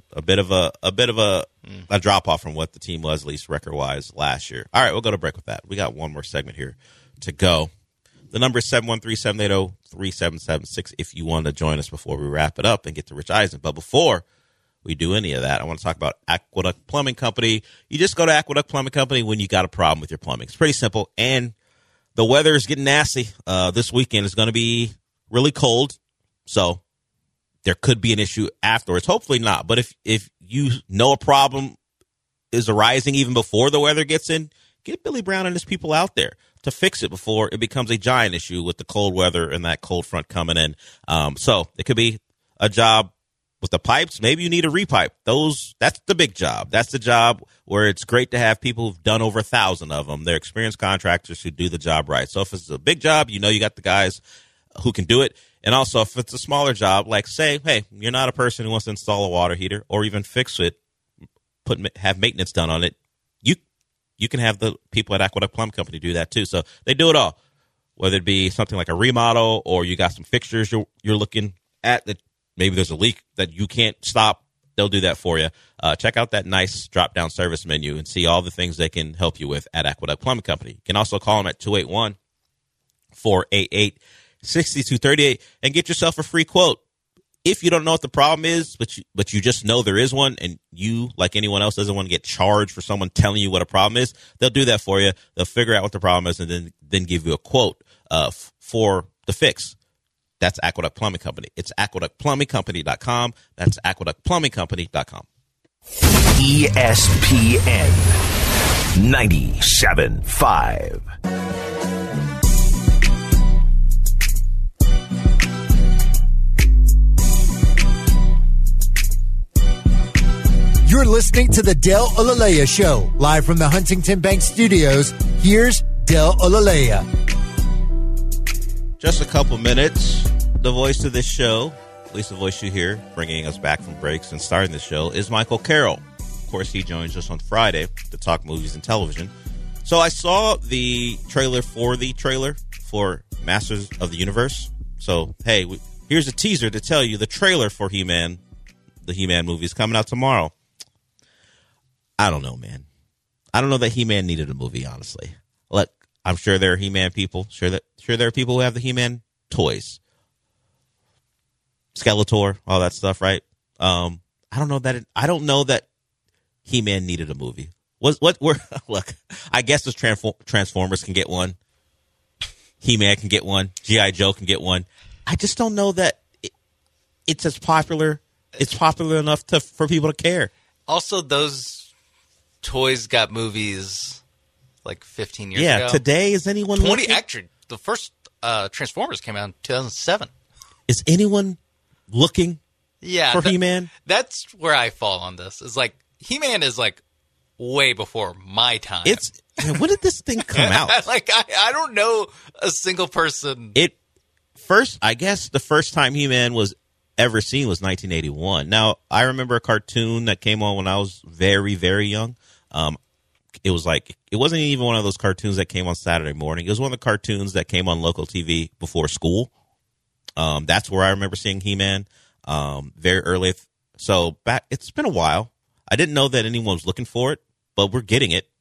a bit of a a bit of a, mm. a drop off from what the team was, at least record wise, last year. All right, we'll go to break with that. We got one more segment here to go. The number is seven one three, seven eight zero, three seven seven six if you want to join us before we wrap it up and get to Rich Eisen. But before we do any of that, I want to talk about Aqueduct Plumbing Company. You just go to Aqueduct Plumbing Company when you got a problem with your plumbing. It's pretty simple, and the weather is getting nasty. Uh, this weekend is going to be really cold, so there could be an issue afterwards. Hopefully not, but if, if you know a problem is arising even before the weather gets in, get Billy Brown and his people out there to fix it before it becomes a giant issue with the cold weather and that cold front coming in. Um, so it could be a job with the pipes. Maybe you need a repipe. Those, that's the big job. That's the job where it's great to have people who've done over a thousand of them. They're experienced contractors who do the job right. So if it's a big job, you know you got the guys who can do it. And also if it's a smaller job, like say, hey, you're not a person who wants to install a water heater or even fix it, put have maintenance done on it. You You can have the people at Aqueduct Plumbing Company do that too. So they do it all, whether it be something like a remodel or you got some fixtures you're, you're looking at that maybe there's a leak that you can't stop. They'll do that for you. Uh, check out that nice drop-down service menu and see all the things they can help you with at Aqueduct Plumbing Company. You can also call them at two eight one, four eight eight, six two three eight and get yourself a free quote. If you don't know what the problem is, but you, but you just know there is one, and you, like anyone else, doesn't want to get charged for someone telling you what a problem is, they'll do that for you. They'll figure out what the problem is and then, then give you a quote uh, f- for the fix. That's Aqueduct Plumbing Company. It's aqueduct plumbing company dot com. That's aqueduct plumbing company dot com. E S P N ninety-seven point five. You're listening to the Del Olaleya Show, live from the Huntington Bank Studios. Here's Del Olaleya. Just a couple minutes. The voice of this show, at least the voice you hear, bringing us back from breaks and starting the show, is Michael Carroll. Of course, he joins us on Friday to talk movies and television. So I saw the trailer for the trailer for Masters of the Universe. So, hey, we, here's a teaser to tell you the trailer for He-Man, the He-Man movie, is coming out tomorrow. I don't know, man. I don't know that He-Man needed a movie, honestly. Look, I'm sure there are He-Man people. Sure that sure there are people who have the He-Man toys. Skeletor, all that stuff, right? Um, I don't know that it, I don't know that He-Man needed a movie. Was what we're look, I guess those Transform, Transformers can get one. He-Man can get one. G I. Joe can get one. I just don't know that it, it's as popular. It's popular enough to for people to care. Also, those toys got movies like fifteen years yeah, ago. Yeah, today is anyone twenty looking? Actually, the first uh, Transformers came out in two thousand seven. Is anyone looking yeah, for that, He-Man? That's where I fall on this. Is like He-Man is like way before my time. It's when did this thing come out? like I, I don't know a single person. It first, I guess, the first time He-Man was ever seen was nineteen eighty-one. Now, I remember a cartoon that came on when I was very, very young. Um, it was like, it wasn't even one of those cartoons that came on Saturday morning. It was one of the cartoons that came on local T V before school. Um, that's where I remember seeing He-Man, um, very early. So back, it's been a while. I didn't know that anyone was looking for it, but we're getting it.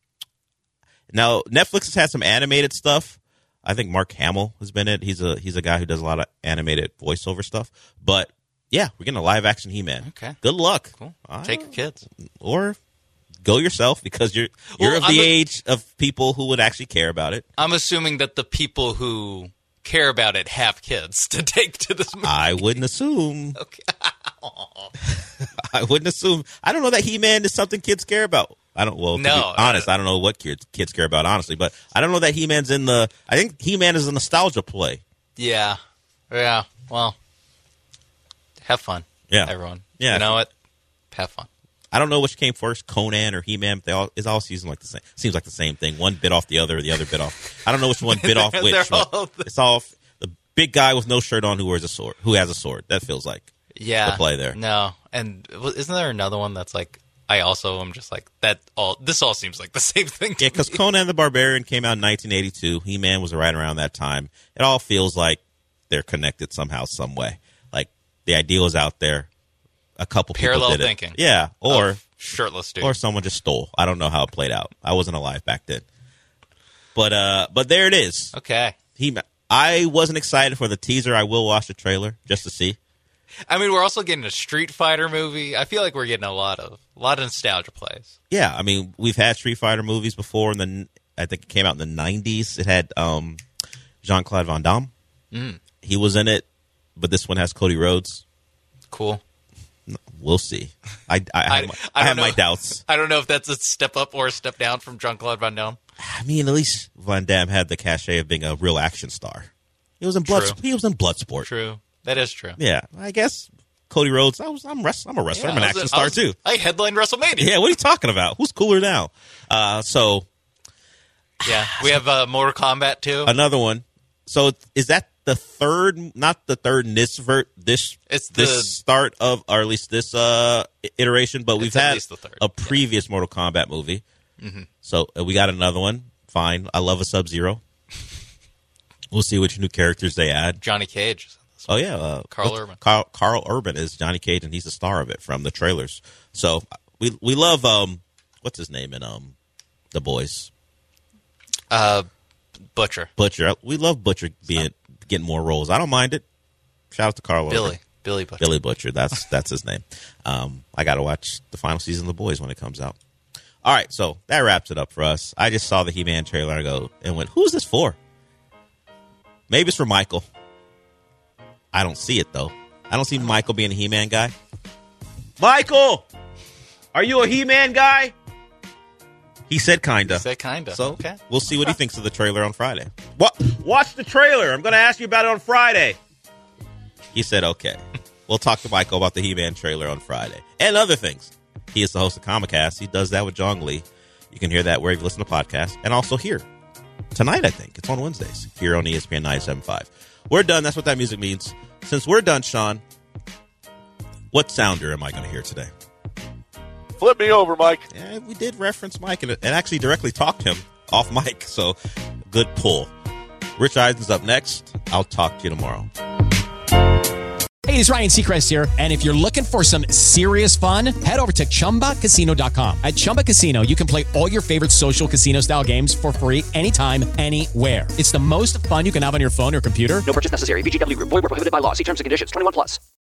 Now, Netflix has had some animated stuff. I think Mark Hamill has been it. He's a, he's a guy who does a lot of animated voiceover stuff, but yeah, we're getting a live action He-Man. Okay. Good luck. Cool. Take your kids. Or go yourself because you're you're well, of the I'm a, age of people who would actually care about it. I'm assuming that the people who care about it have kids to take to this movie. I wouldn't assume. Okay. I wouldn't assume. I don't know that He-Man is something kids care about. I don't. Well, to no, be honest, I don't know what kids kids care about, honestly. But I don't know that He-Man's in the. I think He-Man is a nostalgia play. Yeah, yeah. Well, have fun. Yeah, everyone. Yeah, you know what? Have fun. I don't know which came first, Conan or He-Man. They all it's all season like the same. Seems like the same thing. One bit off the other, the other bit off. I don't know which one bit off which. All the- it's all the big guy with no shirt on who wears a sword, who has a sword. That feels like yeah the play there. No, and isn't there another one that's like? I also am just like that. All this all seems like the same thing. To yeah, because Conan the Barbarian came out in nineteen eighty-two. He-Man was right around that time. It all feels like they're connected somehow, some way. Like the ideal is out there. a couple people Parallel did it. thinking. Yeah, or Of shirtless dude. or someone just stole. I don't know how it played out. I wasn't alive back then. But uh, but there it is. Okay. He, I wasn't excited for the teaser. I will watch the trailer just to see. I mean, we're also getting a Street Fighter movie. I feel like we're getting a lot of a lot of nostalgia plays. Yeah, I mean, we've had Street Fighter movies before. In the, I think it came out in the nineties. It had um, Jean-Claude Van Damme. Mm. He was in it, but this one has Cody Rhodes. Cool. We'll see. I, I, I have, I, my, I I have know. my doubts. I don't know if that's a step up or a step down from Jean-Claude Van Damme. I mean, at least Van Damme had the cachet of being a real action star. He was in blood. True. He was in Bloodsport. True. That is true. Yeah, I guess Cody Rhodes. I was. I'm, rest, I'm a wrestler. Yeah, I'm an I action was- star I was- too. I headlined WrestleMania. Yeah. What are you talking about? Who's cooler now? Uh, so Yeah. We have uh, Mortal Kombat too. another one. So is that the third? Not the third in this vert. This It's this the- start of, or at least this uh, iteration. But we've It's at had least the third, a previous Mortal Kombat movie. Mhm. So uh, we got another one. Fine. I love a Sub Zero. We'll see which new characters they add. Johnny Cage. Oh yeah, uh, Carl what's- Urban. Carl, Carl Urban is Johnny Cage, and he's the star of it from the trailers. So we we love um what's his name in um The Boys. Uh, Butcher. Butcher. We love Butcher being getting more roles. I don't mind it. Shout out to Carl Billy. Urban. Billy Butcher. Billy Butcher. That's that's his name. Um, I got to watch the final season of The Boys when it comes out. All right, so that wraps it up for us. I just saw the He-Man trailer and I go and went, "Who's this for?" Maybe it's for Michael. I don't see it though. I don't see Michael being a He-Man guy. Michael, are you a He-Man guy? He said kinda. He said kinda. So Okay. we'll see what he thinks of the trailer on Friday. What? Watch the trailer. I'm going to ask you about it on Friday. He said okay. We'll talk to Michael about the He-Man trailer on Friday and other things. He is the host of Comicast. He does that with Jong Lee. You can hear that wherever you listen to podcasts, and also here tonight. I think it's on Wednesdays here on E S P N ninety-seven point five. We're done. That's what that music means. Since we're done, Sean, what sounder am I going to hear today? Flip me over, Mike. Yeah, we did reference Mike and, and actually directly talked to him off mic, so good pull. Rich Eisen's up next. I'll talk to you tomorrow. Hey, it's Ryan Seacrest here, and if you're looking for some serious fun, head over to Chumba Casino dot com. At Chumba Casino, you can play all your favorite social casino-style games for free anytime, anywhere. It's the most fun you can have on your phone or computer. No purchase necessary. V G W Group. Void where prohibited by law. See terms and conditions. twenty-one plus.